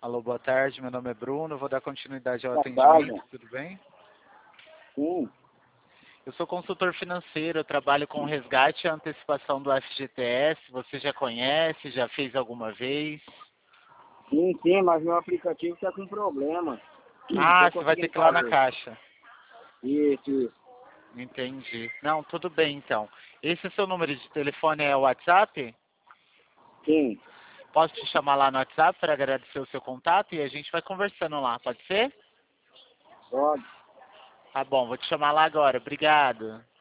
Alô, boa tarde, meu nome é Bruno, vou dar continuidade ao Boa atendimento, tarde. tudo bem? Sim, Eu sou consultor financeiro, eu trabalho com resgate e antecipação do FGTS, você já conhece, já fez alguma vez? sim, mas meu aplicativo está com problema. Não Ah, tô você vai ter conseguindo que ir lá na fazer. caixa. Isso. Entendi. Não, tudo bem então. Esse seu número de telefone é o WhatsApp? Sim, Posso te chamar lá no WhatsApp para agradecer o seu contato e a gente vai conversando lá, pode ser? pode. Tá bom, vou te chamar lá agora. Obrigado.